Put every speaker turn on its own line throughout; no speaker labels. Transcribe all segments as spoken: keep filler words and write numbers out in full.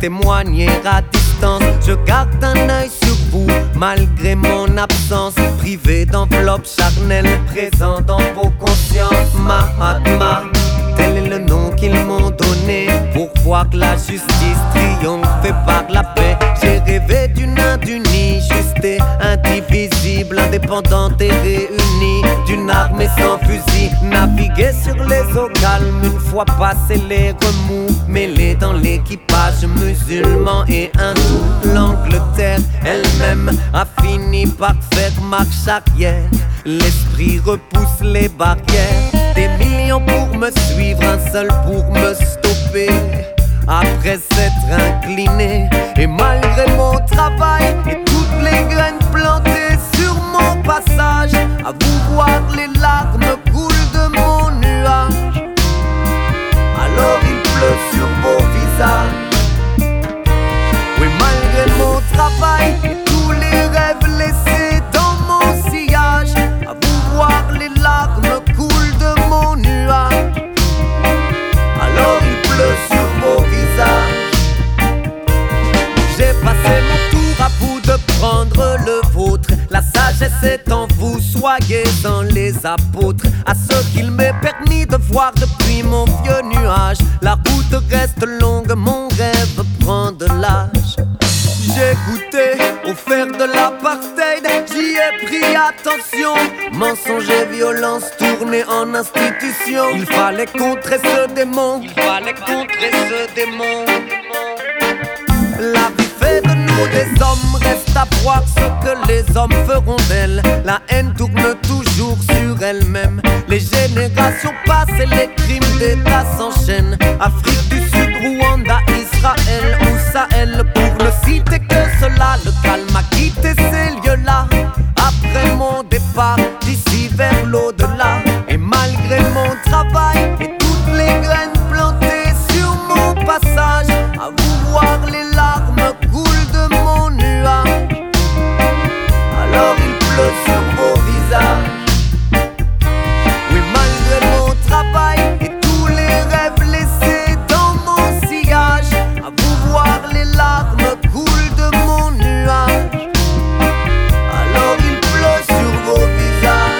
témoigner à distance. Je garde un œil sur vous malgré mon absence. Privé d'enveloppe charnelle, présent dans vos consciences. Mahatma, tel est le nom qu'ils m'ont donné pour voir que la justice triomphe par la paix. J'ai rêvé d'une Inde unie, juste et indivisible, indépendante et réunie, d'une armée sans fusil. Naviguer sur les eaux calmes, une fois passé les remous, mêlés dans l'équipage musulman et hindou. L'Angleterre elle-même a fini par faire marche arrière. L'esprit repousse les barrières. Des millions pour me suivre, un seul pour me stopper. Après s'être incliné, et malgré mon travail et toutes les graines plantées sur mon passage, à vous voir les larmes coulent de mon nuage. Alors il pleut sur vos visages. Oui, malgré mon travail et tous les rêves laissés dans mon sillage, à vous voir les larmes coulent de mon nuage. Alors il pleut sur vos visages. J'ai passé mon tour, à vous de prendre le vôtre. La sagesse est en vous, soyez dans les apôtres. À ce qu'il m'est permis de voir depuis mon vieux nuage. La route reste longue, mon rêve prend de l'âge. J'ai goûté au fer de l'apartheid, j'y ai pris attention. Mensonge et violence tournés en institution. Il fallait contrer ce démon, il fallait contrer ce démon. La vie fait de nous des hommes, reste à voir ce que les hommes feront d'elle. La haine tourne toujours sur elle-même. Les générations passent et les crimes d'État s'enchaînent. Afrique du Sud, Rwanda, Israël ou Sahel, pour ne citer que cela. Le calme a quitté ces lieux-là après mon départ d'ici vers l'au-delà. Et malgré mon travail et toutes les graines plantées sur mon passage, à vous voir les larmes coulent de mon nuage. Alors il pleut sur vos visages. Oui, malgré mon travail et tous les rêves laissés dans mon sillage, à vous voir les larmes coulent de mon nuage. Alors il pleut sur vos visages.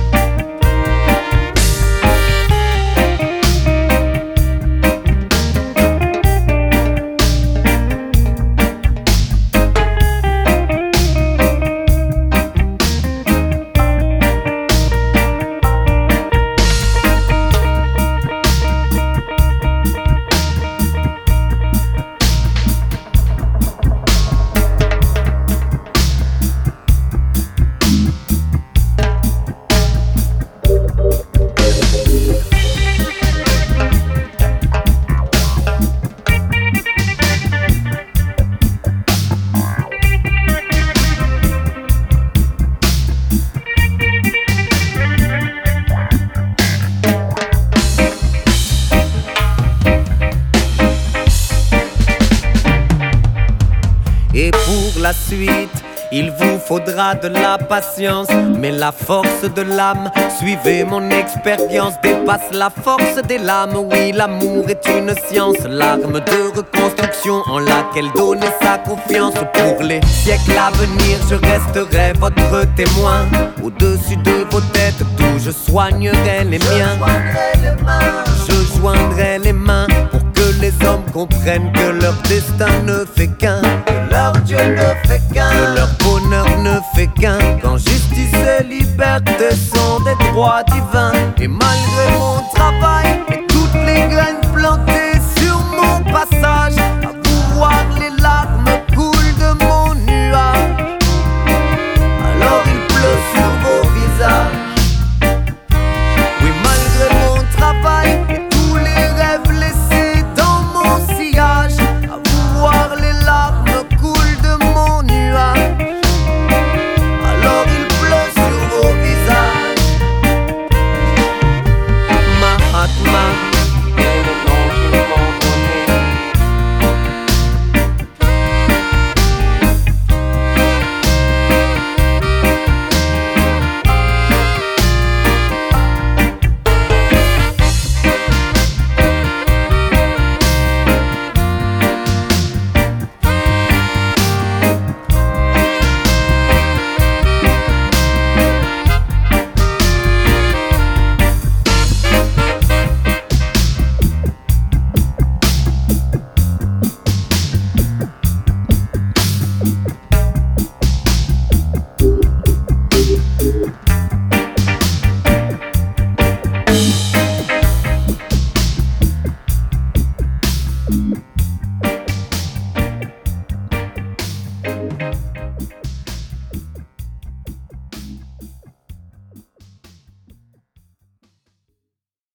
Et pour la suite, il vous faudra de la patience, mais la force de l'âme, suivez mon expérience, dépasse la force des lames. Oui, l'amour est une science, l'arme de reconstruction en laquelle donner sa confiance. Pour les siècles à venir, je resterai votre témoin. Au-dessus de vos têtes, d'où je soignerai les miens. Je joindrai les mains pour que les hommes comprennent que leur destin ne fait qu'un, que leur Dieu ne fait qu'un, que leur bonheur ne fait qu'un, quand justice et liberté sont des droits divins. Et malgré mon travail et toutes les graines plantées sur mon passage,